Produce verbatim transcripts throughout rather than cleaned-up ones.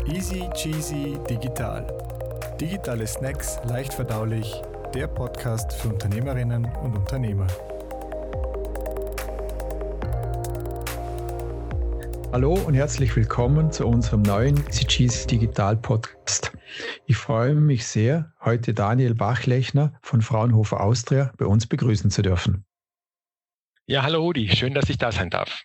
Easy Cheesy Digital. Digitale Snacks leicht verdaulich. Der Podcast für Unternehmerinnen und Unternehmer. Hallo und herzlich willkommen zu unserem neuen Easy Cheesy Digital Podcast. Ich freue mich sehr, heute Daniel Bachlechner von Fraunhofer Austria bei uns begrüßen zu dürfen. Ja, hallo Rudi, schön, dass ich da sein darf.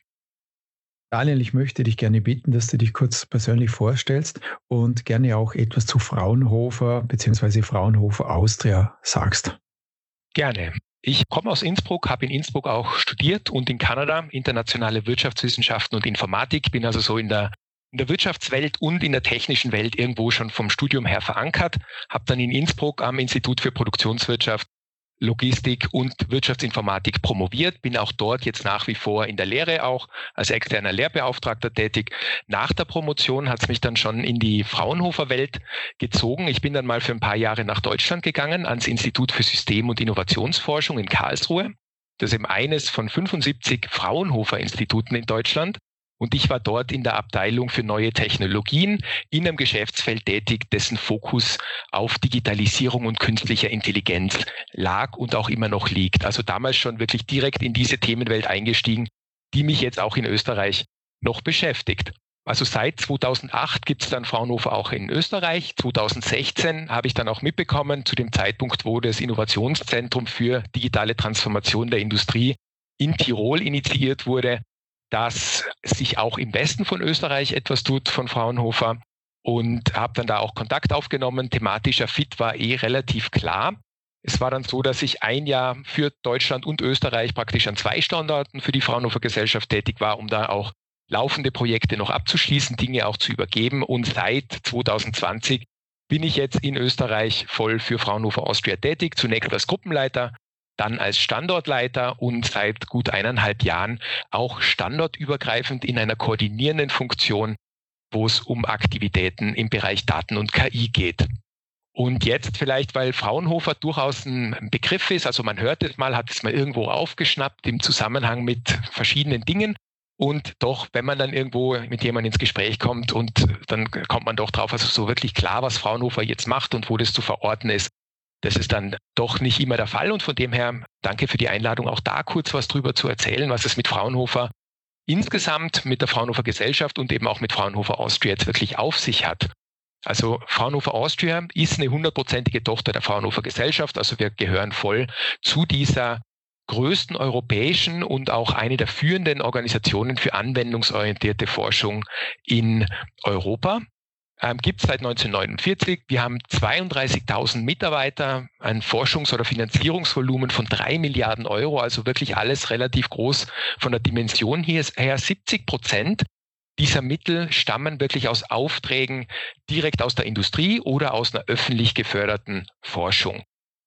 Daniel, ich möchte dich gerne bitten, dass du dich kurz persönlich vorstellst und gerne auch etwas zu Fraunhofer bzw. Fraunhofer Austria sagst. Gerne. Ich komme aus Innsbruck, habe in Innsbruck auch studiert und in Kanada internationale Wirtschaftswissenschaften und Informatik. Bin also so in der, in der Wirtschaftswelt und in der technischen Welt irgendwo schon vom Studium her verankert. Habe dann in Innsbruck am Institut für Produktionswirtschaft, Logistik und Wirtschaftsinformatik promoviert, bin auch dort jetzt nach wie vor in der Lehre auch als externer Lehrbeauftragter tätig. Nach der Promotion hat es mich dann schon in die Fraunhofer-Welt gezogen. Ich bin dann mal für ein paar Jahre nach Deutschland gegangen, ans Institut für System- und Innovationsforschung in Karlsruhe. Das ist eben eines von fünfundsiebzig Fraunhofer-Instituten in Deutschland. Und ich war dort in der Abteilung für neue Technologien in einem Geschäftsfeld tätig, dessen Fokus auf Digitalisierung und künstlicher Intelligenz lag und auch immer noch liegt. Also damals schon wirklich direkt in diese Themenwelt eingestiegen, die mich jetzt auch in Österreich noch beschäftigt. Also seit zweitausendacht gibt es dann Fraunhofer auch in Österreich. zweitausendsechzehn habe ich dann auch mitbekommen, zu dem Zeitpunkt, wo das Innovationszentrum für digitale Transformation der Industrie in Tirol initiiert wurde, dass sich auch im Westen von Österreich etwas tut von Fraunhofer und habe dann da auch Kontakt aufgenommen. Thematischer Fit war eh relativ klar. Es war dann so, dass ich ein Jahr für Deutschland und Österreich praktisch an zwei Standorten für die Fraunhofer Gesellschaft tätig war, um da auch laufende Projekte noch abzuschließen, Dinge auch zu übergeben. Und seit zweitausendzwanzig bin ich jetzt in Österreich voll für Fraunhofer Austria tätig, zunächst als Gruppenleiter, dann als Standortleiter und seit gut eineinhalb Jahren auch standortübergreifend in einer koordinierenden Funktion, wo es um Aktivitäten im Bereich Daten und K I geht. Und jetzt vielleicht, weil Fraunhofer durchaus ein Begriff ist, also man hört es mal, hat es mal irgendwo aufgeschnappt im Zusammenhang mit verschiedenen Dingen. Und doch, wenn man dann irgendwo mit jemandem ins Gespräch kommt und dann kommt man doch drauf, also so wirklich klar, was Fraunhofer jetzt macht und wo das zu verorten ist. Das ist dann doch nicht immer der Fall und von dem her danke für die Einladung, auch da kurz was drüber zu erzählen, was es mit Fraunhofer insgesamt, mit der Fraunhofer Gesellschaft und eben auch mit Fraunhofer Austria jetzt wirklich auf sich hat. Also Fraunhofer Austria ist eine hundertprozentige Tochter der Fraunhofer Gesellschaft, also wir gehören voll zu dieser größten europäischen und auch eine der führenden Organisationen für anwendungsorientierte Forschung in Europa. Ähm, gibt es seit neunzehnhundertneunundvierzig. Wir haben zweiunddreißigtausend Mitarbeiter, ein Forschungs- oder Finanzierungsvolumen von drei Milliarden Euro, also wirklich alles relativ groß von der Dimension hier her. siebzig Prozent dieser Mittel stammen wirklich aus Aufträgen direkt aus der Industrie oder aus einer öffentlich geförderten Forschung.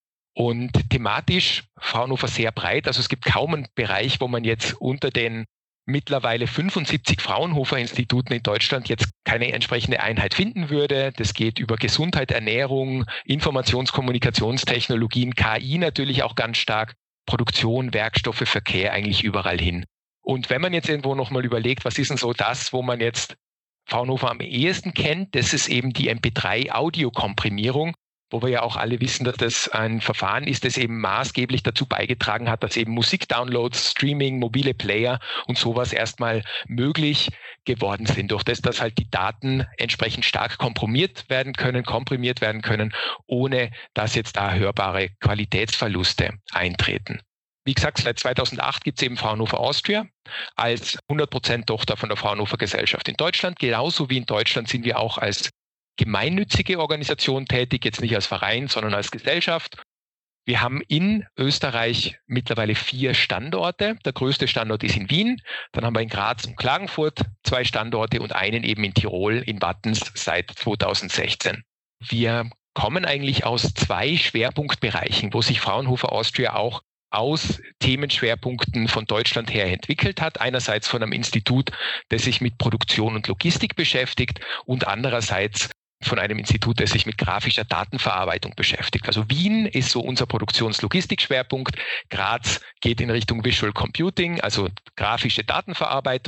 Und thematisch Fraunhofer sehr breit, also es gibt kaum einen Bereich, wo man jetzt unter den mittlerweile fünfundsiebzig Fraunhofer-Instituten in Deutschland jetzt keine entsprechende Einheit finden würde. Das geht über Gesundheit, Ernährung, Informations-, Kommunikationstechnologien, K I natürlich auch ganz stark, Produktion, Werkstoffe, Verkehr eigentlich überall hin. Und wenn man jetzt irgendwo nochmal überlegt, was ist denn so das, wo man jetzt Fraunhofer am ehesten kennt, das ist eben die M P drei Audiokomprimierung, wo wir ja auch alle wissen, dass das ein Verfahren ist, das eben maßgeblich dazu beigetragen hat, dass eben Musikdownloads, Streaming, mobile Player und sowas erstmal möglich geworden sind, durch das, dass halt die Daten entsprechend stark komprimiert werden können, komprimiert werden können, ohne dass jetzt da hörbare Qualitätsverluste eintreten. Wie gesagt, seit zweitausendacht gibt es eben Fraunhofer Austria als hundert Prozent Tochter von der Fraunhofer Gesellschaft in Deutschland. Genauso wie in Deutschland sind wir auch als gemeinnützige Organisation tätig, jetzt nicht als Verein, sondern als Gesellschaft. Wir haben in Österreich mittlerweile vier Standorte. Der größte Standort ist in Wien. Dann haben wir in Graz und Klagenfurt zwei Standorte und einen eben in Tirol, in Wattens seit zweitausendsechzehn. Wir kommen eigentlich aus zwei Schwerpunktbereichen, wo sich Fraunhofer Austria auch aus Themenschwerpunkten von Deutschland her entwickelt hat. Einerseits von einem Institut, das sich mit Produktion und Logistik beschäftigt und andererseits von einem Institut, das sich mit grafischer Datenverarbeitung beschäftigt. Also Wien ist so unser Produktionslogistikschwerpunkt. Graz geht in Richtung Visual Computing, also grafische Datenverarbeitung.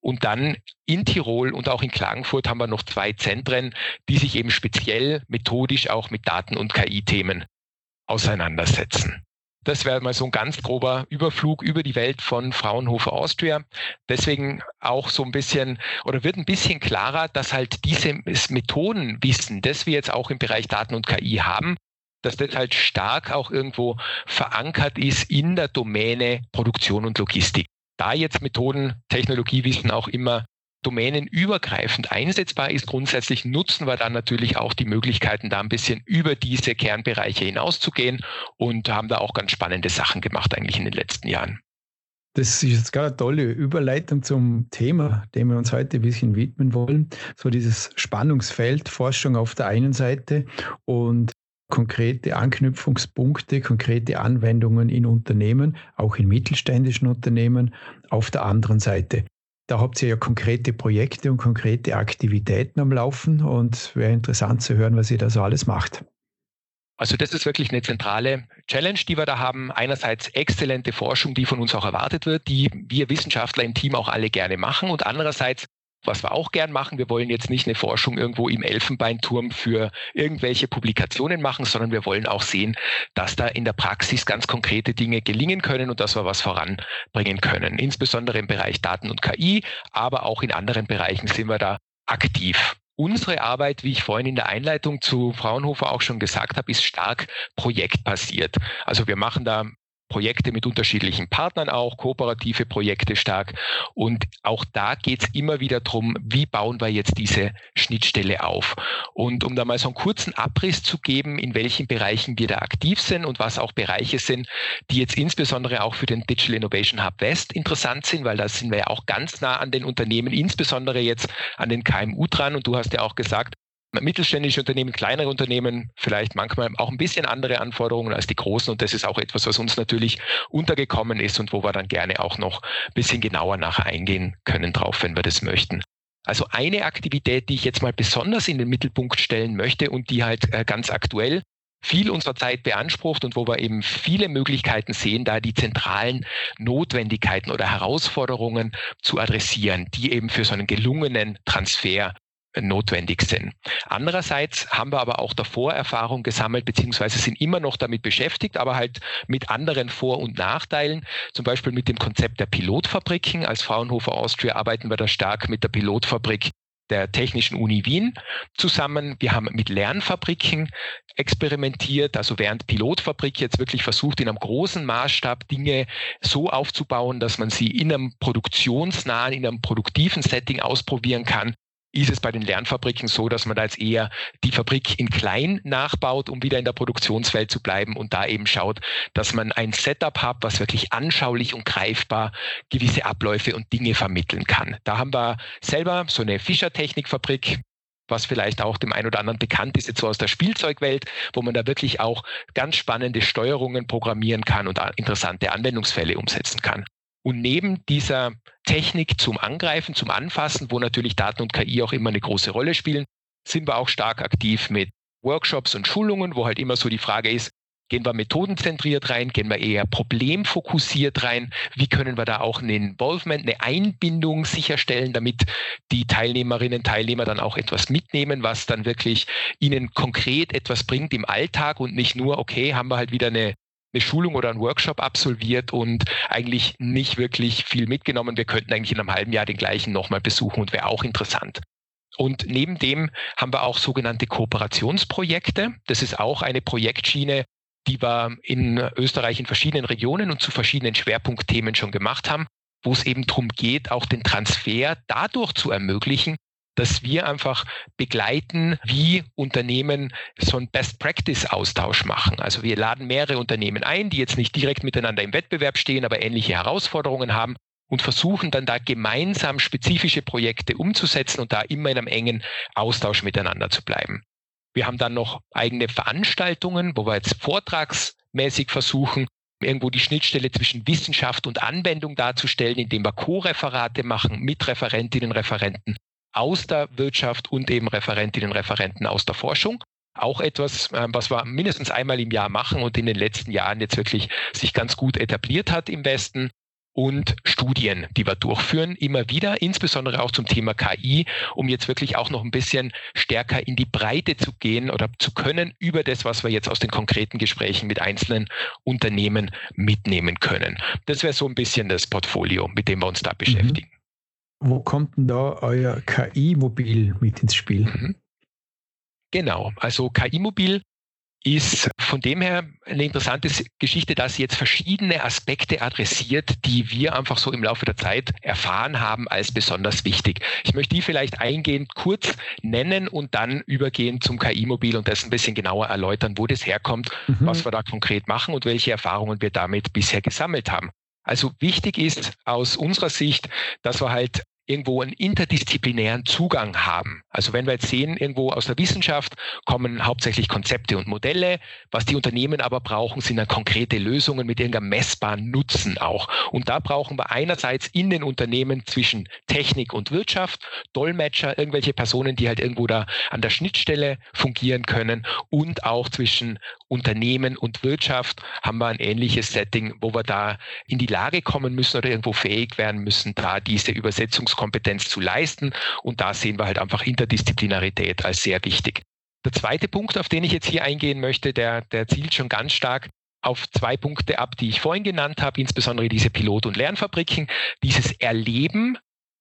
Und dann in Tirol und auch in Klagenfurt haben wir noch zwei Zentren, die sich eben speziell methodisch auch mit Daten- und K I-Themen auseinandersetzen. Das wäre mal so ein ganz grober Überflug über die Welt von Fraunhofer Austria. Deswegen auch so ein bisschen oder wird ein bisschen klarer, dass halt dieses Methodenwissen, das wir jetzt auch im Bereich Daten und K I haben, dass das halt stark auch irgendwo verankert ist in der Domäne Produktion und Logistik. Da jetzt Methoden, Technologiewissen auch immer domänenübergreifend einsetzbar ist, grundsätzlich nutzen wir dann natürlich auch die Möglichkeiten, da ein bisschen über diese Kernbereiche hinauszugehen und haben da auch ganz spannende Sachen gemacht eigentlich in den letzten Jahren. Das ist jetzt gerade eine tolle Überleitung zum Thema, dem wir uns heute ein bisschen widmen wollen. So dieses Spannungsfeld, Forschung auf der einen Seite und konkrete Anknüpfungspunkte, konkrete Anwendungen in Unternehmen, auch in mittelständischen Unternehmen auf der anderen Seite. Da habt ihr ja konkrete Projekte und konkrete Aktivitäten am Laufen und wäre interessant zu hören, was ihr da so alles macht. Also das ist wirklich eine zentrale Challenge, die wir da haben. Einerseits exzellente Forschung, die von uns auch erwartet wird, die wir Wissenschaftler im Team auch alle gerne machen. Und andererseits, was wir auch gern machen, wir wollen jetzt nicht eine Forschung irgendwo im Elfenbeinturm für irgendwelche Publikationen machen, sondern wir wollen auch sehen, dass da in der Praxis ganz konkrete Dinge gelingen können und dass wir was voranbringen können. Insbesondere im Bereich Daten und K I, aber auch in anderen Bereichen sind wir da aktiv. Unsere Arbeit, wie ich vorhin in der Einleitung zu Fraunhofer auch schon gesagt habe, ist stark projektbasiert. Also wir machen da Projekte mit unterschiedlichen Partnern auch, kooperative Projekte stark. Und auch da geht es immer wieder darum, wie bauen wir jetzt diese Schnittstelle auf. Und um da mal so einen kurzen Abriss zu geben, in welchen Bereichen wir da aktiv sind und was auch Bereiche sind, die jetzt insbesondere auch für den Digital Innovation Hub West interessant sind, weil da sind wir ja auch ganz nah an den Unternehmen, insbesondere jetzt an den K M U dran. Und du hast ja auch gesagt, mittelständische Unternehmen, kleinere Unternehmen, vielleicht manchmal auch ein bisschen andere Anforderungen als die großen. Und das ist auch etwas, was uns natürlich untergekommen ist und wo wir dann gerne auch noch ein bisschen genauer nachher eingehen können drauf, wenn wir das möchten. Also eine Aktivität, die ich jetzt mal besonders in den Mittelpunkt stellen möchte und die halt ganz aktuell viel unserer Zeit beansprucht und wo wir eben viele Möglichkeiten sehen, da die zentralen Notwendigkeiten oder Herausforderungen zu adressieren, die eben für so einen gelungenen Transfer notwendig sind. Andererseits haben wir aber auch davor Erfahrung gesammelt, beziehungsweise sind immer noch damit beschäftigt, aber halt mit anderen Vor- und Nachteilen, zum Beispiel mit dem Konzept der Pilotfabriken. Als Fraunhofer Austria arbeiten wir da stark mit der Pilotfabrik der Technischen Uni Wien zusammen. Wir haben mit Lernfabriken experimentiert, also während Pilotfabrik jetzt wirklich versucht, in einem großen Maßstab Dinge so aufzubauen, dass man sie in einem produktionsnahen, in einem produktiven Setting ausprobieren kann, ist es bei den Lernfabriken so, dass man da jetzt eher die Fabrik in klein nachbaut, um wieder in der Produktionswelt zu bleiben und da eben schaut, dass man ein Setup hat, was wirklich anschaulich und greifbar gewisse Abläufe und Dinge vermitteln kann. Da haben wir selber so eine Fischer-Technik-Fabrik, was vielleicht auch dem einen oder anderen bekannt ist, jetzt so aus der Spielzeugwelt, wo man da wirklich auch ganz spannende Steuerungen programmieren kann und interessante Anwendungsfälle umsetzen kann. Und neben dieser Technik zum Angreifen, zum Anfassen, wo natürlich Daten und K I auch immer eine große Rolle spielen, sind wir auch stark aktiv mit Workshops und Schulungen, wo halt immer so die Frage ist, gehen wir methodenzentriert rein, gehen wir eher problemfokussiert rein, wie können wir da auch ein Involvement, eine Einbindung sicherstellen, damit die Teilnehmerinnen und Teilnehmer dann auch etwas mitnehmen, was dann wirklich ihnen konkret etwas bringt im Alltag und nicht nur, okay, haben wir halt wieder eine eine Schulung oder einen Workshop absolviert und eigentlich nicht wirklich viel mitgenommen. Wir könnten eigentlich in einem halben Jahr den gleichen nochmal besuchen und wäre auch interessant. Und neben dem haben wir auch sogenannte Kooperationsprojekte. Das ist auch eine Projektschiene, die wir in Österreich in verschiedenen Regionen und zu verschiedenen Schwerpunktthemen schon gemacht haben, wo es eben darum geht, auch den Transfer dadurch zu ermöglichen, dass wir einfach begleiten, wie Unternehmen so einen Best-Practice-Austausch machen. Also wir laden mehrere Unternehmen ein, die jetzt nicht direkt miteinander im Wettbewerb stehen, aber ähnliche Herausforderungen haben und versuchen dann da gemeinsam spezifische Projekte umzusetzen und da immer in einem engen Austausch miteinander zu bleiben. Wir haben dann noch eigene Veranstaltungen, wo wir jetzt vortragsmäßig versuchen, irgendwo die Schnittstelle zwischen Wissenschaft und Anwendung darzustellen, indem wir Co-Referate machen mit Referentinnen und Referenten aus der Wirtschaft und eben Referentinnen und Referenten aus der Forschung. Auch etwas, was wir mindestens einmal im Jahr machen und in den letzten Jahren jetzt wirklich sich ganz gut etabliert hat im Westen. und Studien, die wir durchführen, immer wieder, insbesondere auch zum Thema K I, um jetzt wirklich auch noch ein bisschen stärker in die Breite zu gehen oder zu können über das, was wir jetzt aus den konkreten Gesprächen mit einzelnen Unternehmen mitnehmen können. Das wäre so ein bisschen das Portfolio, mit dem wir uns da beschäftigen. Mhm. Wo kommt denn da euer K I-Mobil mit ins Spiel? Mhm. Genau, also K I-Mobil ist von dem her eine interessante Geschichte, dass sie jetzt verschiedene Aspekte adressiert, die wir einfach so im Laufe der Zeit erfahren haben als besonders wichtig. Ich möchte die vielleicht eingehend kurz nennen und dann übergehen zum K I-Mobil und das ein bisschen genauer erläutern, wo das herkommt, mhm. was wir da konkret machen und welche Erfahrungen wir damit bisher gesammelt haben. Also wichtig ist aus unserer Sicht, dass wir halt irgendwo einen interdisziplinären Zugang haben. Also wenn wir jetzt sehen, irgendwo aus der Wissenschaft kommen hauptsächlich Konzepte und Modelle. Was die Unternehmen aber brauchen, sind dann konkrete Lösungen mit irgendeinem messbaren Nutzen auch. Und da brauchen wir einerseits in den Unternehmen zwischen Technik und Wirtschaft Dolmetscher, irgendwelche Personen, die halt irgendwo da an der Schnittstelle fungieren können, und auch zwischen Unternehmen und Wirtschaft haben wir ein ähnliches Setting, wo wir da in die Lage kommen müssen oder irgendwo fähig werden müssen, da diese Übersetzungskompetenz zu leisten. Und da sehen wir halt einfach Interdisziplinarität als sehr wichtig. Der zweite Punkt, auf den ich jetzt hier eingehen möchte, der, der zielt schon ganz stark auf zwei Punkte ab, die ich vorhin genannt habe, insbesondere diese Pilot- und Lernfabriken, dieses Erleben,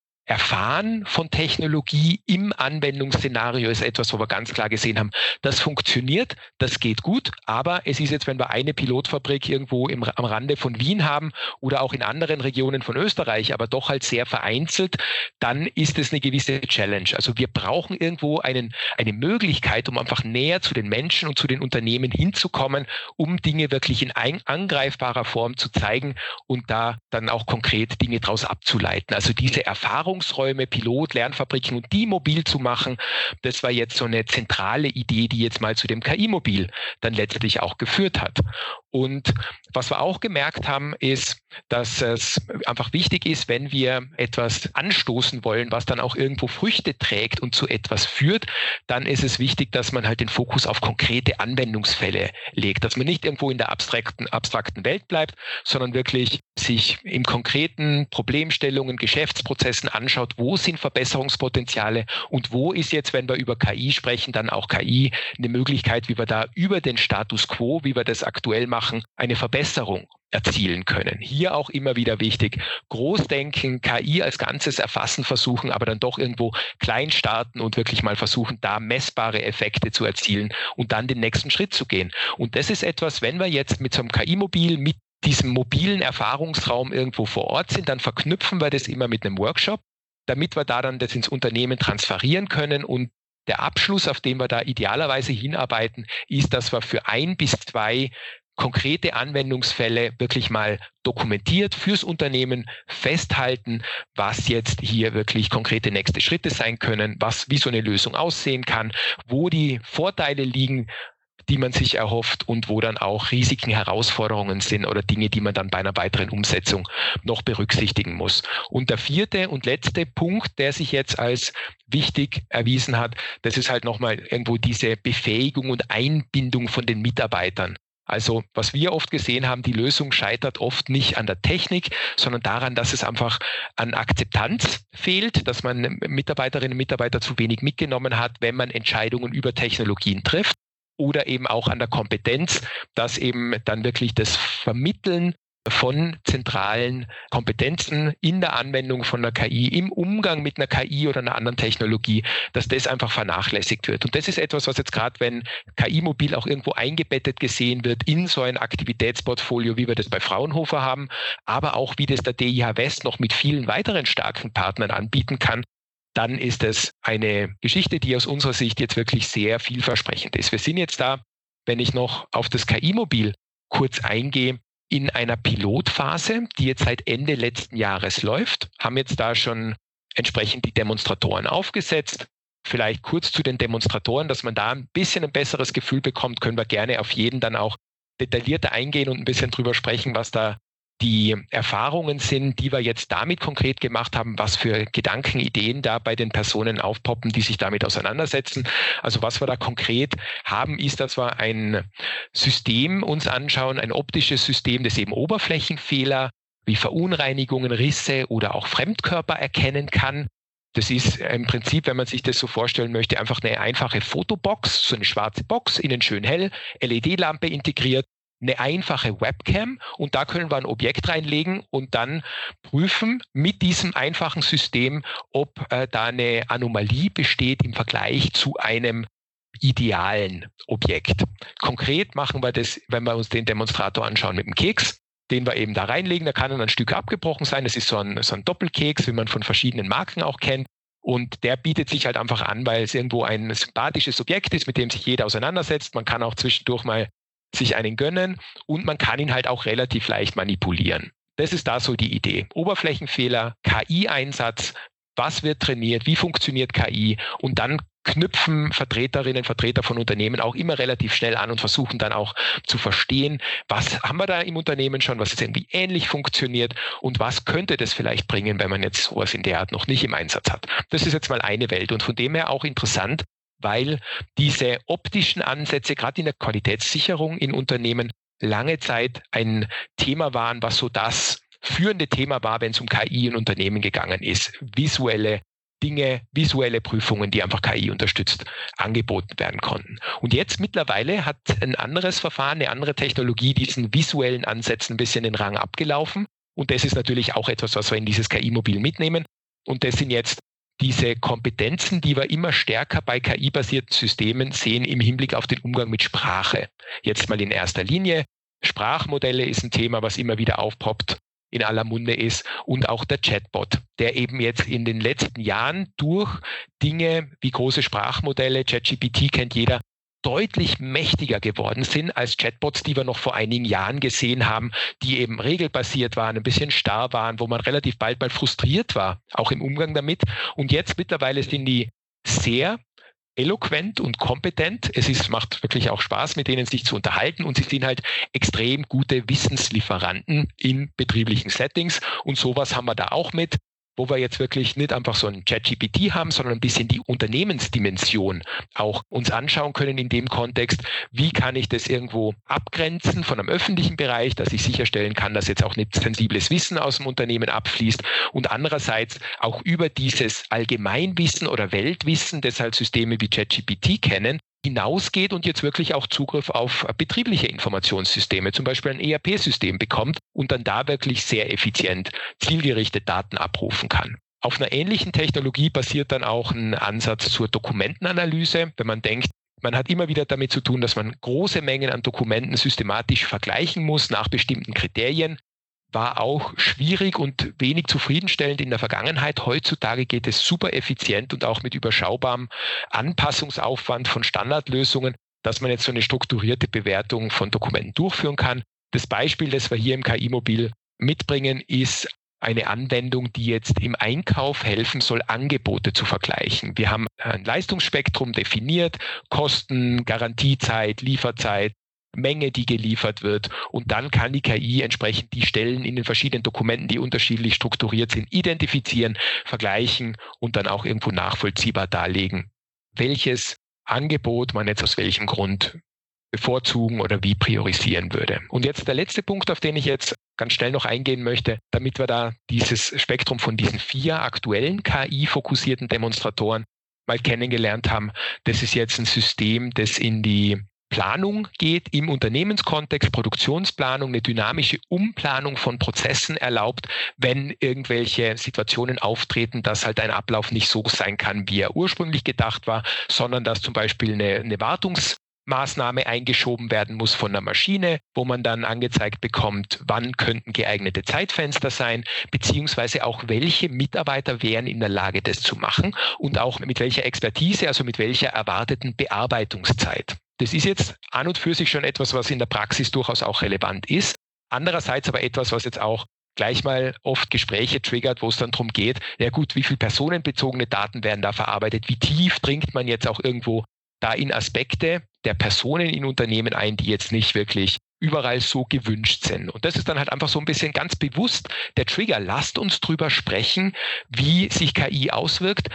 Erfahren von Technologie im Anwendungsszenario ist etwas, wo wir ganz klar gesehen haben, das funktioniert, das geht gut, aber es ist jetzt, wenn wir eine Pilotfabrik irgendwo im, am Rande von Wien haben oder auch in anderen Regionen von Österreich, aber doch halt sehr vereinzelt, dann ist es eine gewisse Challenge. Also wir brauchen irgendwo einen, eine Möglichkeit, um einfach näher zu den Menschen und zu den Unternehmen hinzukommen, um Dinge wirklich in ein, angreifbarer Form zu zeigen und da dann auch konkret Dinge daraus abzuleiten. Also diese Erfahrung Räume, Pilot, Lernfabriken und die mobil zu machen, das war jetzt so eine zentrale Idee, die jetzt mal zu dem K I-Mobil dann letztlich auch geführt hat. Und was wir auch gemerkt haben, ist, dass es einfach wichtig ist, wenn wir etwas anstoßen wollen, was dann auch irgendwo Früchte trägt und zu etwas führt, dann ist es wichtig, dass man halt den Fokus auf konkrete Anwendungsfälle legt, dass man nicht irgendwo in der abstrakten, abstrakten Welt bleibt, sondern wirklich sich in konkreten Problemstellungen, Geschäftsprozessen anschaut, wo sind Verbesserungspotenziale und wo ist jetzt, wenn wir über K I sprechen, dann auch K I eine Möglichkeit, wie wir da über den Status quo, wie wir das aktuell machen, eine Verbesserung erzielen können. Hier auch immer wieder wichtig, Großdenken, K I als Ganzes erfassen versuchen, aber dann doch irgendwo klein starten und wirklich mal versuchen, da messbare Effekte zu erzielen und dann den nächsten Schritt zu gehen. Und das ist etwas, wenn wir jetzt mit so einem K I-Mobil, mit diesem mobilen Erfahrungsraum irgendwo vor Ort sind, dann verknüpfen wir das immer mit einem Workshop, damit wir da dann das ins Unternehmen transferieren können. Und der Abschluss, auf den wir da idealerweise hinarbeiten, ist, dass wir für ein bis zwei konkrete Anwendungsfälle wirklich mal dokumentiert fürs Unternehmen festhalten, was jetzt hier wirklich konkrete nächste Schritte sein können, was, wie so eine Lösung aussehen kann, wo die Vorteile liegen, die man sich erhofft und wo dann auch Risiken, Herausforderungen sind oder Dinge, die man dann bei einer weiteren Umsetzung noch berücksichtigen muss. Und der vierte und letzte Punkt, der sich jetzt als wichtig erwiesen hat, das ist halt nochmal irgendwo diese Befähigung und Einbindung von den Mitarbeitern. Also was wir oft gesehen haben, die Lösung scheitert oft nicht an der Technik, sondern daran, dass es einfach an Akzeptanz fehlt, dass man Mitarbeiterinnen und Mitarbeiter zu wenig mitgenommen hat, wenn man Entscheidungen über Technologien trifft. Oder eben auch an der Kompetenz, dass eben dann wirklich das Vermitteln von zentralen Kompetenzen in der Anwendung von einer K I, im Umgang mit einer K I oder einer anderen Technologie, dass das einfach vernachlässigt wird. Und das ist etwas, was jetzt gerade, wenn K I-Mobil auch irgendwo eingebettet gesehen wird in so ein Aktivitätsportfolio, wie wir das bei Fraunhofer haben, aber auch wie das der D I H West noch mit vielen weiteren starken Partnern anbieten kann, dann ist es eine Geschichte, die aus unserer Sicht jetzt wirklich sehr vielversprechend ist. Wir sind jetzt da, wenn ich noch auf das K I-Mobil kurz eingehe, in einer Pilotphase, die jetzt seit Ende letzten Jahres läuft, haben jetzt da schon entsprechend die Demonstratoren aufgesetzt. Vielleicht kurz zu den Demonstratoren, dass man da ein bisschen ein besseres Gefühl bekommt, können wir gerne auf jeden dann auch detaillierter eingehen und ein bisschen drüber sprechen, was da die Erfahrungen sind, die wir jetzt damit konkret gemacht haben, was für Gedanken, Ideen da bei den Personen aufpoppen, die sich damit auseinandersetzen. Also was wir da konkret haben, ist, dass wir ein System uns anschauen, ein optisches System, das eben Oberflächenfehler wie Verunreinigungen, Risse oder auch Fremdkörper erkennen kann. Das ist im Prinzip, wenn man sich das so vorstellen möchte, einfach eine einfache Fotobox, so eine schwarze Box, innen schön hell, L E D-Lampe integriert, eine einfache Webcam und da können wir ein Objekt reinlegen und dann prüfen mit diesem einfachen System, ob äh, da eine Anomalie besteht im Vergleich zu einem idealen Objekt. Konkret machen wir das, wenn wir uns den Demonstrator anschauen mit dem Keks, den wir eben da reinlegen. Da kann dann ein Stück abgebrochen sein. Das ist so ein, so ein Doppelkeks, wie man von verschiedenen Marken auch kennt. Und der bietet sich halt einfach an, weil es irgendwo ein sympathisches Objekt ist, mit dem sich jeder auseinandersetzt. Man kann auch zwischendurch mal sich einen gönnen und man kann ihn halt auch relativ leicht manipulieren. Das ist da so die Idee. Oberflächenfehler, K I-Einsatz, was wird trainiert, wie funktioniert K I und dann knüpfen Vertreterinnen, Vertreter von Unternehmen auch immer relativ schnell an und versuchen dann auch zu verstehen, was haben wir da im Unternehmen schon, was jetzt irgendwie ähnlich funktioniert und was könnte das vielleicht bringen, wenn man jetzt sowas in der Art noch nicht im Einsatz hat. Das ist jetzt mal eine Welt und von dem her auch interessant, weil diese optischen Ansätze gerade in der Qualitätssicherung in Unternehmen lange Zeit ein Thema waren, was so das führende Thema war, wenn es um K I in Unternehmen gegangen ist. Visuelle Dinge, visuelle Prüfungen, die einfach K I unterstützt angeboten werden konnten. Und jetzt mittlerweile hat ein anderes Verfahren, eine andere Technologie diesen visuellen Ansätzen ein bisschen den Rang abgelaufen. Und das ist natürlich auch etwas, was wir in dieses K I-Mobil mitnehmen. Und das sind jetzt diese Kompetenzen, die wir immer stärker bei K I-basierten Systemen sehen im Hinblick auf den Umgang mit Sprache. Jetzt mal in erster Linie. Sprachmodelle ist ein Thema, was immer wieder aufpoppt, in aller Munde ist und auch der Chatbot, der eben jetzt in den letzten Jahren durch Dinge wie große Sprachmodelle, ChatGPT kennt jeder, deutlich mächtiger geworden sind als Chatbots, die wir noch vor einigen Jahren gesehen haben, die eben regelbasiert waren, ein bisschen starr waren, wo man relativ bald mal frustriert war, auch im Umgang damit. Und jetzt mittlerweile sind die sehr eloquent und kompetent. Es ist, macht wirklich auch Spaß, mit denen sich zu unterhalten und sie sind halt extrem gute Wissenslieferanten in betrieblichen Settings und sowas haben wir da auch mit, wo wir jetzt wirklich nicht einfach so ein ChatGPT haben, sondern ein bisschen die Unternehmensdimension auch uns anschauen können in dem Kontext, wie kann ich das irgendwo abgrenzen von einem öffentlichen Bereich, dass ich sicherstellen kann, dass jetzt auch nicht sensibles Wissen aus dem Unternehmen abfließt und andererseits auch über dieses Allgemeinwissen oder Weltwissen, das halt Systeme wie ChatGPT kennen, hinausgeht und jetzt wirklich auch Zugriff auf betriebliche Informationssysteme, zum Beispiel ein E R P-System bekommt und dann da wirklich sehr effizient zielgerichtet Daten abrufen kann. Auf einer ähnlichen Technologie basiert dann auch ein Ansatz zur Dokumentenanalyse, wenn man denkt, man hat immer wieder damit zu tun, dass man große Mengen an Dokumenten systematisch vergleichen muss nach bestimmten Kriterien. War auch schwierig und wenig zufriedenstellend in der Vergangenheit. Heutzutage geht es super effizient und auch mit überschaubarem Anpassungsaufwand von Standardlösungen, dass man jetzt so eine strukturierte Bewertung von Dokumenten durchführen kann. Das Beispiel, das wir hier im K I-Mobil mitbringen, ist eine Anwendung, die jetzt im Einkauf helfen soll, Angebote zu vergleichen. Wir haben ein Leistungsspektrum definiert, Kosten, Garantiezeit, Lieferzeit, Menge, die geliefert wird und dann kann die K I entsprechend die Stellen in den verschiedenen Dokumenten, die unterschiedlich strukturiert sind, identifizieren, vergleichen und dann auch irgendwo nachvollziehbar darlegen, welches Angebot man jetzt aus welchem Grund bevorzugen oder wie priorisieren würde. Und jetzt der letzte Punkt, auf den ich jetzt ganz schnell noch eingehen möchte, damit wir da dieses Spektrum von diesen vier aktuellen K I-fokussierten Demonstratoren mal kennengelernt haben. Das ist jetzt ein System, das in die Planung geht, im Unternehmenskontext, Produktionsplanung, eine dynamische Umplanung von Prozessen erlaubt, wenn irgendwelche Situationen auftreten, dass halt ein Ablauf nicht so sein kann, wie er ursprünglich gedacht war, sondern dass zum Beispiel eine, eine Wartungsmaßnahme eingeschoben werden muss von der Maschine, wo man dann angezeigt bekommt, wann könnten geeignete Zeitfenster sein, beziehungsweise auch welche Mitarbeiter wären in der Lage, das zu machen und auch mit welcher Expertise, also mit welcher erwarteten Bearbeitungszeit. Das ist jetzt an und für sich schon etwas, was in der Praxis durchaus auch relevant ist. Andererseits aber etwas, was jetzt auch gleich mal oft Gespräche triggert, wo es dann darum geht, ja gut, wie viel personenbezogene Daten werden da verarbeitet, wie tief dringt man jetzt auch irgendwo da in Aspekte der Personen in Unternehmen ein, die jetzt nicht wirklich überall so gewünscht sind. Und das ist dann halt einfach so ein bisschen ganz bewusst der Trigger. Lasst uns drüber sprechen, wie sich K I auswirkt,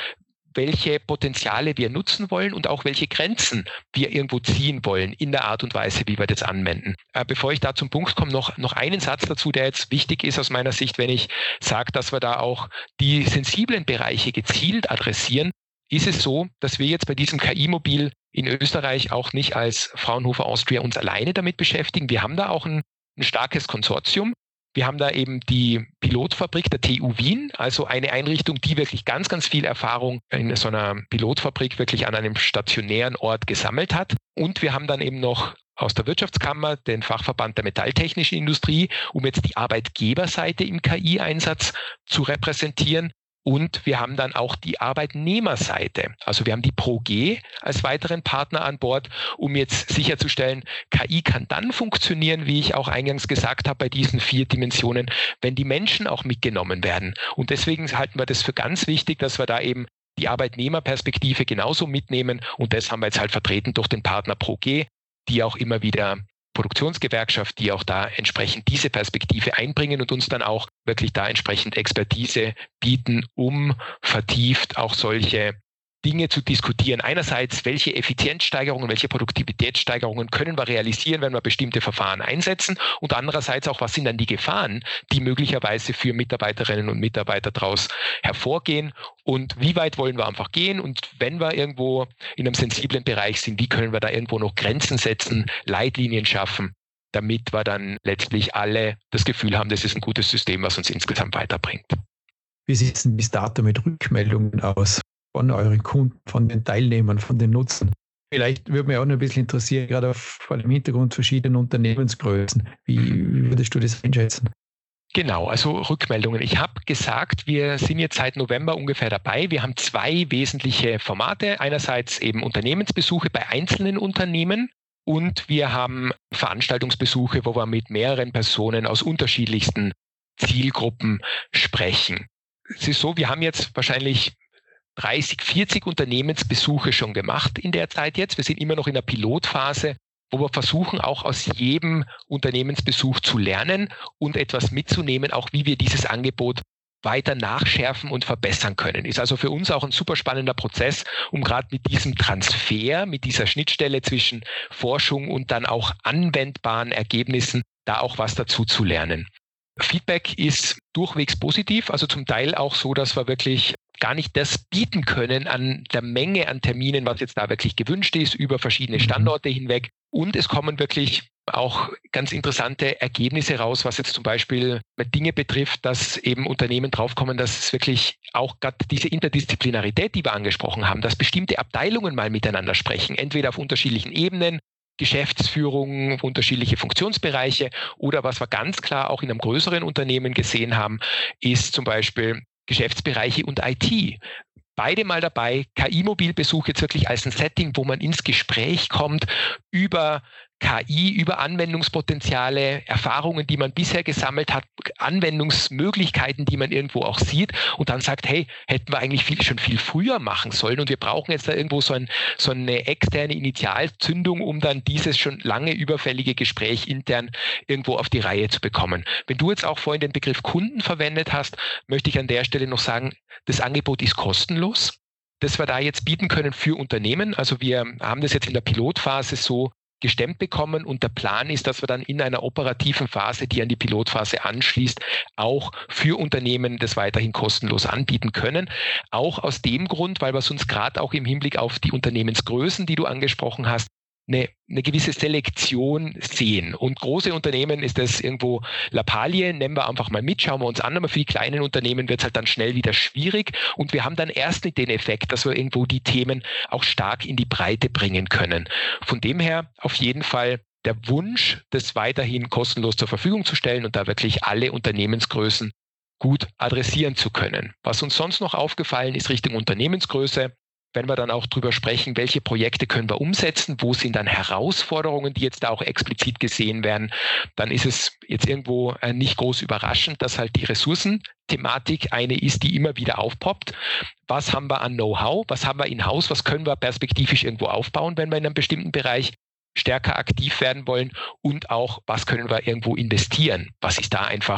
welche Potenziale wir nutzen wollen und auch welche Grenzen wir irgendwo ziehen wollen in der Art und Weise, wie wir das anwenden. Äh, bevor ich da zum Punkt komme, noch, noch einen Satz dazu, der jetzt wichtig ist aus meiner Sicht, wenn ich sage, dass wir da auch die sensiblen Bereiche gezielt adressieren, ist es so, dass wir jetzt bei diesem K I-Mobil in Österreich auch nicht als Fraunhofer Austria uns alleine damit beschäftigen. Wir haben da auch ein, ein starkes Konsortium. Wir haben da eben die Pilotfabrik der T U Wien, also eine Einrichtung, die wirklich ganz, ganz viel Erfahrung in so einer Pilotfabrik wirklich an einem stationären Ort gesammelt hat. Und wir haben dann eben noch aus der Wirtschaftskammer den Fachverband der metalltechnischen Industrie, um jetzt die Arbeitgeberseite im K I-Einsatz zu repräsentieren. Und wir haben dann auch die Arbeitnehmerseite. Also wir haben die ProG als weiteren Partner an Bord, um jetzt sicherzustellen, K I kann dann funktionieren, wie ich auch eingangs gesagt habe, bei diesen vier Dimensionen, wenn die Menschen auch mitgenommen werden. Und deswegen halten wir das für ganz wichtig, dass wir da eben die Arbeitnehmerperspektive genauso mitnehmen. Und das haben wir jetzt halt vertreten durch den Partner ProG, die auch immer wieder Produktionsgewerkschaft, die auch da entsprechend diese Perspektive einbringen und uns dann auch wirklich da entsprechend Expertise bieten, um vertieft auch solche Dinge zu diskutieren. Einerseits, welche Effizienzsteigerungen, welche Produktivitätssteigerungen können wir realisieren, wenn wir bestimmte Verfahren einsetzen, und andererseits auch, was sind dann die Gefahren, die möglicherweise für Mitarbeiterinnen und Mitarbeiter daraus hervorgehen, und wie weit wollen wir einfach gehen, und wenn wir irgendwo in einem sensiblen Bereich sind, wie können wir da irgendwo noch Grenzen setzen, Leitlinien schaffen, damit wir dann letztlich alle das Gefühl haben, das ist ein gutes System, was uns insgesamt weiterbringt. Wie sieht es denn bis dato mit Rückmeldungen aus von euren Kunden, von den Teilnehmern, von den Nutzern? Vielleicht würde mich auch noch ein bisschen interessieren, gerade vor dem Hintergrund verschiedener Unternehmensgrößen. Wie, wie würdest du das einschätzen? Genau, also Rückmeldungen. Ich habe gesagt, wir sind jetzt seit November ungefähr dabei. Wir haben zwei wesentliche Formate. Einerseits eben Unternehmensbesuche bei einzelnen Unternehmen, und wir haben Veranstaltungsbesuche, wo wir mit mehreren Personen aus unterschiedlichsten Zielgruppen sprechen. Es ist so, wir haben jetzt wahrscheinlich dreißig, vierzig Unternehmensbesuche schon gemacht in der Zeit jetzt. Wir sind immer noch in der Pilotphase, wo wir versuchen, auch aus jedem Unternehmensbesuch zu lernen und etwas mitzunehmen, auch wie wir dieses Angebot weiter nachschärfen und verbessern können. Ist also für uns auch ein super spannender Prozess, um gerade mit diesem Transfer, mit dieser Schnittstelle zwischen Forschung und dann auch anwendbaren Ergebnissen, da auch was dazu zu lernen. Feedback ist durchwegs positiv, also zum Teil auch so, dass wir wirklich gar nicht das bieten können an der Menge an Terminen, was jetzt da wirklich gewünscht ist, über verschiedene Standorte hinweg. Und es kommen wirklich auch ganz interessante Ergebnisse raus, was jetzt zum Beispiel Dinge betrifft, dass eben Unternehmen draufkommen, dass es wirklich auch gerade diese Interdisziplinarität, die wir angesprochen haben, dass bestimmte Abteilungen mal miteinander sprechen, entweder auf unterschiedlichen Ebenen, Geschäftsführung, unterschiedliche Funktionsbereiche, oder was wir ganz klar auch in einem größeren Unternehmen gesehen haben, ist zum Beispiel Geschäftsbereiche und I T. Beide mal dabei, K I-Mobilbesuch jetzt wirklich als ein Setting, wo man ins Gespräch kommt über K I, über Anwendungspotenziale, Erfahrungen, die man bisher gesammelt hat, Anwendungsmöglichkeiten, die man irgendwo auch sieht, und dann sagt, hey, hätten wir eigentlich viel, schon viel früher machen sollen, und wir brauchen jetzt da irgendwo so, ein, so eine externe Initialzündung, um dann dieses schon lange überfällige Gespräch intern irgendwo auf die Reihe zu bekommen. Wenn du jetzt auch vorhin den Begriff Kunden verwendet hast, möchte ich an der Stelle noch sagen, das Angebot ist kostenlos, das wir da jetzt bieten können für Unternehmen. Also wir haben das jetzt in der Pilotphase so gestemmt bekommen, und der Plan ist, dass wir dann in einer operativen Phase, die an die Pilotphase anschließt, auch für Unternehmen das weiterhin kostenlos anbieten können. Auch aus dem Grund, weil wir uns gerade auch im Hinblick auf die Unternehmensgrößen, die du angesprochen hast, eine, eine gewisse Selektion sehen. Und große Unternehmen ist das irgendwo Lappalie, nehmen wir einfach mal mit, schauen wir uns an, aber für die kleinen Unternehmen wird es halt dann schnell wieder schwierig, und wir haben dann erst nicht den Effekt, dass wir irgendwo die Themen auch stark in die Breite bringen können. Von dem her auf jeden Fall der Wunsch, das weiterhin kostenlos zur Verfügung zu stellen und da wirklich alle Unternehmensgrößen gut adressieren zu können. Was uns sonst noch aufgefallen ist Richtung Unternehmensgröße, wenn wir dann auch drüber sprechen, welche Projekte können wir umsetzen, wo sind dann Herausforderungen, die jetzt da auch explizit gesehen werden, dann ist es jetzt irgendwo nicht groß überraschend, dass halt die Ressourcenthematik eine ist, die immer wieder aufpoppt. Was haben wir an Know-how, was haben wir in-house, was können wir perspektivisch irgendwo aufbauen, wenn wir in einem bestimmten Bereich stärker aktiv werden wollen, und auch, was können wir irgendwo investieren, was ist da einfach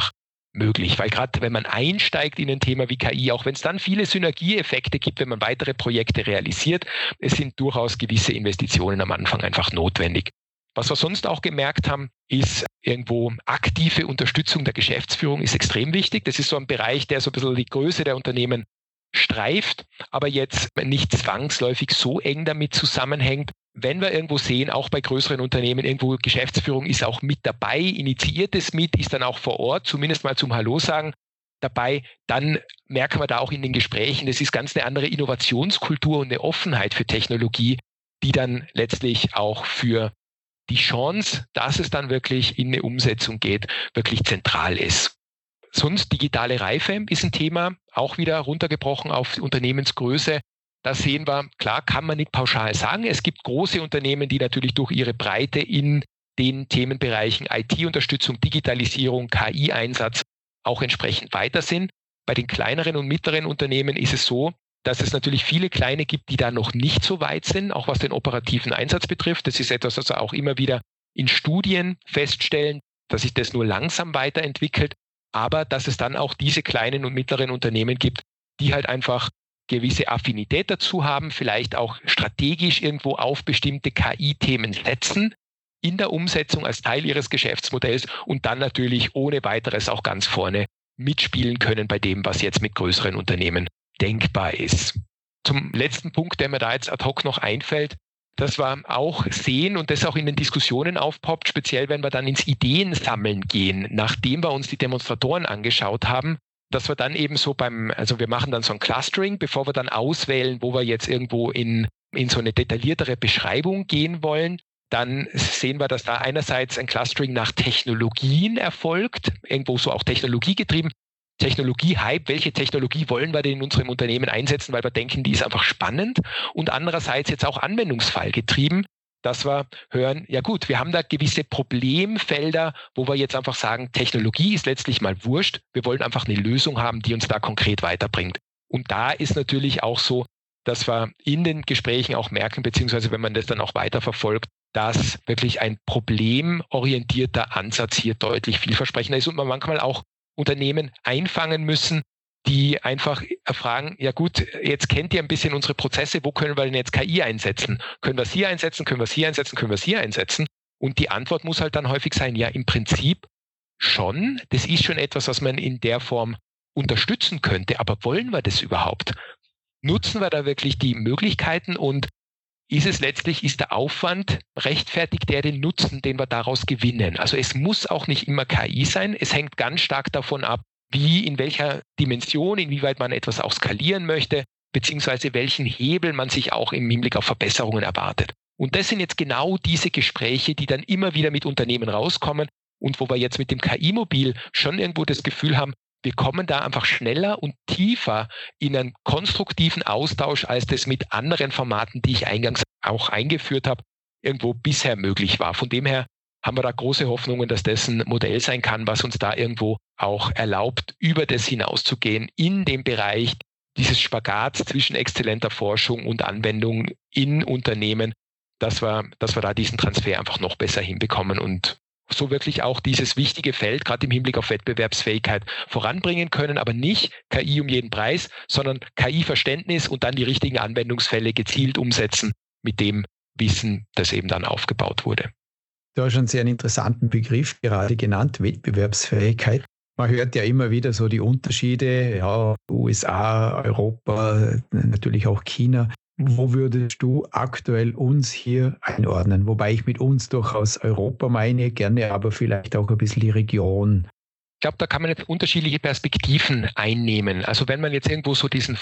möglich. Weil gerade wenn man einsteigt in ein Thema wie K I, auch wenn es dann viele Synergieeffekte gibt, wenn man weitere Projekte realisiert, es sind durchaus gewisse Investitionen am Anfang einfach notwendig. Was wir sonst auch gemerkt haben, ist irgendwo aktive Unterstützung der Geschäftsführung ist extrem wichtig. Das ist so ein Bereich, der so ein bisschen die Größe der Unternehmen streift, aber jetzt nicht zwangsläufig so eng damit zusammenhängt. Wenn wir irgendwo sehen, auch bei größeren Unternehmen, irgendwo Geschäftsführung ist auch mit dabei, initiiert es mit, ist dann auch vor Ort, zumindest mal zum Hallo sagen dabei, dann merken wir da auch in den Gesprächen, das ist ganz eine andere Innovationskultur und eine Offenheit für Technologie, die dann letztlich auch für die Chance, dass es dann wirklich in eine Umsetzung geht, wirklich zentral ist. Sonst digitale Reife ist ein Thema, auch wieder runtergebrochen auf Unternehmensgröße. Da sehen wir, klar kann man nicht pauschal sagen. Es gibt große Unternehmen, die natürlich durch ihre Breite in den Themenbereichen I T-Unterstützung, Digitalisierung, K I-Einsatz auch entsprechend weiter sind. Bei den kleineren und mittleren Unternehmen ist es so, dass es natürlich viele kleine gibt, die da noch nicht so weit sind, auch was den operativen Einsatz betrifft. Das ist etwas, was wir auch immer wieder in Studien feststellen, dass sich das nur langsam weiterentwickelt, aber dass es dann auch diese kleinen und mittleren Unternehmen gibt, die halt einfach gewisse Affinität dazu haben, vielleicht auch strategisch irgendwo auf bestimmte K I-Themen setzen, in der Umsetzung als Teil ihres Geschäftsmodells und dann natürlich ohne weiteres auch ganz vorne mitspielen können bei dem, was jetzt mit größeren Unternehmen denkbar ist. Zum letzten Punkt, der mir da jetzt ad hoc noch einfällt, dass wir auch sehen und das auch in den Diskussionen aufpoppt, speziell wenn wir dann ins Ideensammeln gehen, nachdem wir uns die Demonstratoren angeschaut haben, dass wir dann eben so beim, also wir machen dann so ein Clustering, bevor wir dann auswählen, wo wir jetzt irgendwo in, in so eine detailliertere Beschreibung gehen wollen. Dann sehen wir, dass da einerseits ein Clustering nach Technologien erfolgt, irgendwo so auch technologiegetrieben. Technologie-Hype, welche Technologie wollen wir denn in unserem Unternehmen einsetzen, weil wir denken, die ist einfach spannend, und andererseits jetzt auch Anwendungsfall getrieben, dass wir hören, ja gut, wir haben da gewisse Problemfelder, wo wir jetzt einfach sagen, Technologie ist letztlich mal wurscht, wir wollen einfach eine Lösung haben, die uns da konkret weiterbringt. Und da ist natürlich auch so, dass wir in den Gesprächen auch merken, beziehungsweise wenn man das dann auch weiterverfolgt, dass wirklich ein problemorientierter Ansatz hier deutlich vielversprechender ist und man manchmal auch Unternehmen einfangen müssen, die einfach fragen, ja gut, jetzt kennt ihr ein bisschen unsere Prozesse, wo können wir denn jetzt K I einsetzen? Können wir es hier einsetzen, können wir es hier einsetzen, können wir es hier einsetzen? Und die Antwort muss halt dann häufig sein, ja im Prinzip schon, das ist schon etwas, was man in der Form unterstützen könnte, aber wollen wir das überhaupt? Nutzen wir da wirklich die Möglichkeiten und ist es letztlich, ist der Aufwand rechtfertigt der den Nutzen, den wir daraus gewinnen? Also es muss auch nicht immer K I sein. Es hängt ganz stark davon ab, wie, in welcher Dimension, inwieweit man etwas auch skalieren möchte, beziehungsweise welchen Hebel man sich auch im Hinblick auf Verbesserungen erwartet. Und das sind jetzt genau diese Gespräche, die dann immer wieder mit Unternehmen rauskommen und wo wir jetzt mit dem K I-Mobil schon irgendwo das Gefühl haben, wir kommen da einfach schneller und tiefer in einen konstruktiven Austausch, als das mit anderen Formaten, die ich eingangs auch eingeführt habe, irgendwo bisher möglich war. Von dem her haben wir da große Hoffnungen, dass das ein Modell sein kann, was uns da irgendwo auch erlaubt, über das hinauszugehen in dem Bereich dieses Spagats zwischen exzellenter Forschung und Anwendung in Unternehmen, dass wir, dass wir da diesen Transfer einfach noch besser hinbekommen und so wirklich auch dieses wichtige Feld, gerade im Hinblick auf Wettbewerbsfähigkeit, voranbringen können, aber nicht K I um jeden Preis, sondern K I-Verständnis und dann die richtigen Anwendungsfälle gezielt umsetzen mit dem Wissen, das eben dann aufgebaut wurde. Du hast schon sehr einen interessanten Begriff gerade genannt, Wettbewerbsfähigkeit. Man hört ja immer wieder so die Unterschiede, ja, U S A, Europa, natürlich auch China. Wo würdest du aktuell uns hier einordnen? Wobei ich mit uns durchaus Europa meine, gerne aber vielleicht auch ein bisschen die Region. Ich glaube, da kann man jetzt unterschiedliche Perspektiven einnehmen. Also wenn man jetzt irgendwo so diesen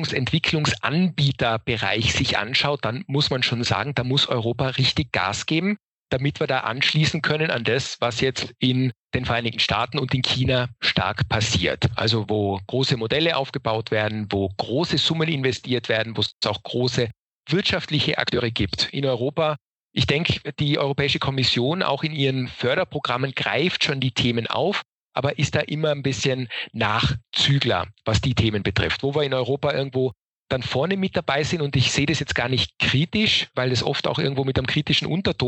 Forschungsentwicklungsanbieterbereich sich anschaut, dann muss man schon sagen, da muss Europa richtig Gas geben, damit wir da anschließen können an das, was jetzt in den Vereinigten Staaten und in China stark passiert. Also wo große Modelle aufgebaut werden, wo große Summen investiert werden, wo es auch große wirtschaftliche Akteure gibt. In Europa, ich denke, die Europäische Kommission auch in ihren Förderprogrammen greift schon die Themen auf, aber ist da immer ein bisschen Nachzügler, was die Themen betrifft. Wo wir in Europa irgendwo dann vorne mit dabei sind und ich sehe das jetzt gar nicht kritisch, weil das oft auch irgendwo mit einem kritischen Unterton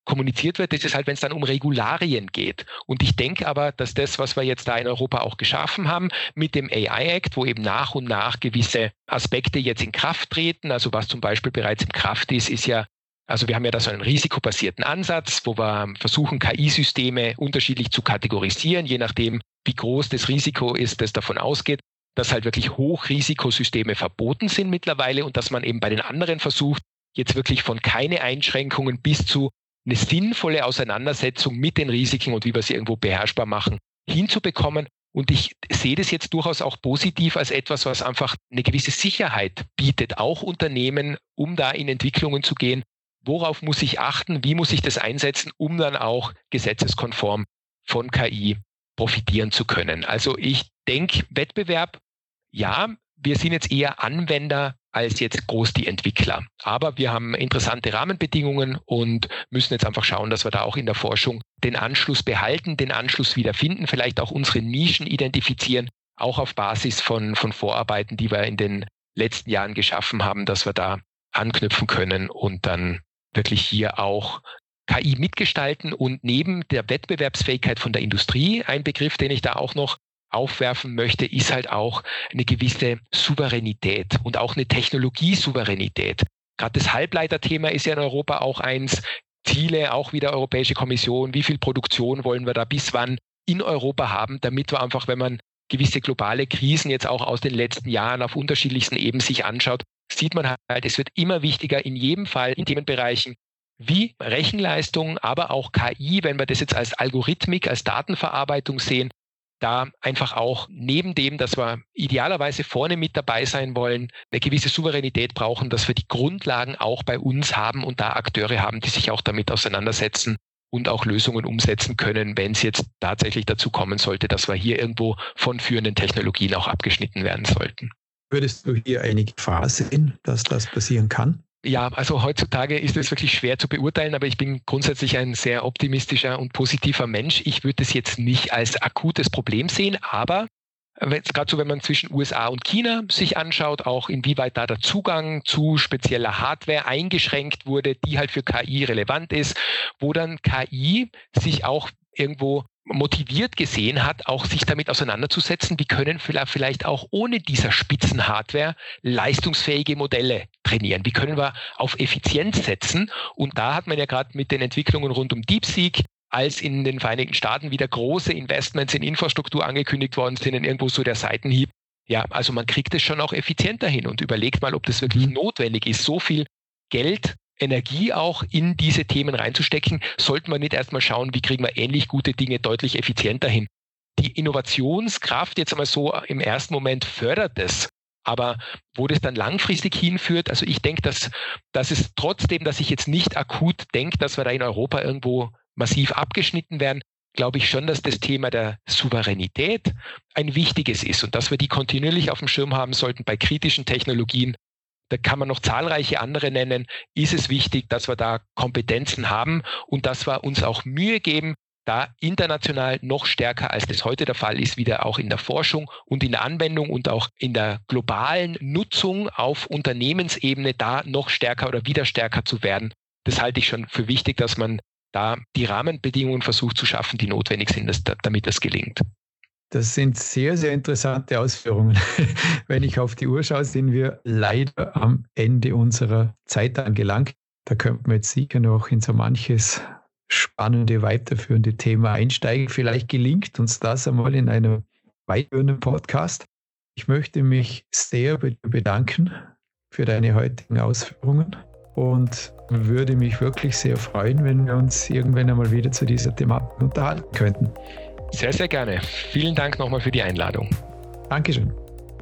kommuniziert wird, das ist halt, wenn es dann um Regularien geht. Und ich denke aber, dass das, was wir jetzt da in Europa auch geschaffen haben, mit dem A I Act, wo eben nach und nach gewisse Aspekte jetzt in Kraft treten, also was zum Beispiel bereits in Kraft ist, ist ja, also wir haben ja da so einen risikobasierten Ansatz, wo wir versuchen, K I-Systeme unterschiedlich zu kategorisieren, je nachdem, wie groß das Risiko ist, das davon ausgeht, dass halt wirklich Hochrisikosysteme verboten sind mittlerweile und dass man eben bei den anderen versucht, jetzt wirklich von keine Einschränkungen bis zu eine sinnvolle Auseinandersetzung mit den Risiken und wie wir sie irgendwo beherrschbar machen, hinzubekommen. Und ich sehe das jetzt durchaus auch positiv als etwas, was einfach eine gewisse Sicherheit bietet, auch Unternehmen, um da in Entwicklungen zu gehen. Worauf muss ich achten? Wie muss ich das einsetzen, um dann auch gesetzeskonform von K I profitieren zu können? Also ich denke, Wettbewerb, ja, wir sind jetzt eher Anwender als jetzt groß die Entwickler. Aber wir haben interessante Rahmenbedingungen und müssen jetzt einfach schauen, dass wir da auch in der Forschung den Anschluss behalten, den Anschluss wiederfinden, vielleicht auch unsere Nischen identifizieren, auch auf Basis von, von Vorarbeiten, die wir in den letzten Jahren geschaffen haben, dass wir da anknüpfen können und dann wirklich hier auch K I mitgestalten und neben der Wettbewerbsfähigkeit von der Industrie, ein Begriff, den ich da auch noch aufwerfen möchte, ist halt auch eine gewisse Souveränität und auch eine Technologiesouveränität. Gerade das Halbleiterthema ist ja in Europa auch eins. Ziele, auch wie der Europäische Kommission, wie viel Produktion wollen wir da bis wann in Europa haben, damit wir einfach, wenn man gewisse globale Krisen jetzt auch aus den letzten Jahren auf unterschiedlichsten Ebenen sich anschaut, sieht man halt, es wird immer wichtiger in jedem Fall in Themenbereichen wie Rechenleistung, aber auch K I, wenn wir das jetzt als Algorithmik, als Datenverarbeitung sehen, da einfach auch neben dem, dass wir idealerweise vorne mit dabei sein wollen, eine gewisse Souveränität brauchen, dass wir die Grundlagen auch bei uns haben und da Akteure haben, die sich auch damit auseinandersetzen und auch Lösungen umsetzen können, wenn es jetzt tatsächlich dazu kommen sollte, dass wir hier irgendwo von führenden Technologien auch abgeschnitten werden sollten. Würdest du hier eine Gefahr sehen, dass das passieren kann? Ja, also heutzutage ist es wirklich schwer zu beurteilen, aber ich bin grundsätzlich ein sehr optimistischer und positiver Mensch. Ich würde es jetzt nicht als akutes Problem sehen, aber gerade so, wenn man zwischen U S A und China sich anschaut, auch inwieweit da der Zugang zu spezieller Hardware eingeschränkt wurde, die halt für K I relevant ist, wo dann K I sich auch irgendwo motiviert gesehen hat, auch sich damit auseinanderzusetzen, wie können vielleicht auch ohne dieser Spitzenhardware leistungsfähige Modelle trainieren. Wie können wir auf Effizienz setzen? Und da hat man ja gerade mit den Entwicklungen rund um DeepSeek, als in den Vereinigten Staaten wieder große Investments in Infrastruktur angekündigt worden sind, in irgendwo so der Seitenhieb. Ja, also man kriegt es schon auch effizienter hin und überlegt mal, ob das wirklich notwendig ist, so viel Geld, Energie auch in diese Themen reinzustecken, sollten wir nicht erstmal schauen, wie kriegen wir ähnlich gute Dinge deutlich effizienter hin. Die Innovationskraft jetzt einmal so im ersten Moment fördert es, aber wo das dann langfristig hinführt, also ich denke, dass, dass es trotzdem, dass ich jetzt nicht akut denke, dass wir da in Europa irgendwo massiv abgeschnitten werden, glaube ich schon, dass das Thema der Souveränität ein wichtiges ist und dass wir die kontinuierlich auf dem Schirm haben sollten bei kritischen Technologien. Da kann man noch zahlreiche andere nennen. Ist es wichtig, dass wir da Kompetenzen haben und dass wir uns auch Mühe geben, da international noch stärker, als das heute der Fall ist, wieder auch in der Forschung und in der Anwendung und auch in der globalen Nutzung auf Unternehmensebene da noch stärker oder wieder stärker zu werden. Das halte ich schon für wichtig, dass man da die Rahmenbedingungen versucht zu schaffen, die notwendig sind, dass, damit das gelingt. Das sind sehr, sehr interessante Ausführungen. Wenn ich auf die Uhr schaue, sind wir leider am Ende unserer Zeit angelangt. Da könnten wir jetzt sicher noch in so manches spannende, weiterführende Thema einsteigen. Vielleicht gelingt uns das einmal in einem weiterführenden Podcast. Ich möchte mich sehr bei dir bedanken für deine heutigen Ausführungen und würde mich wirklich sehr freuen, wenn wir uns irgendwann einmal wieder zu dieser Thematik unterhalten könnten. Sehr, sehr gerne. Vielen Dank nochmal für die Einladung. Dankeschön.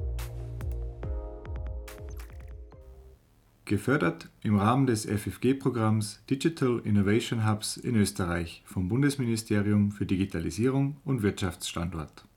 Gefördert im Rahmen des F F G-Programms Digital Innovation Hubs in Österreich vom Bundesministerium für Digitalisierung und Wirtschaftsstandort.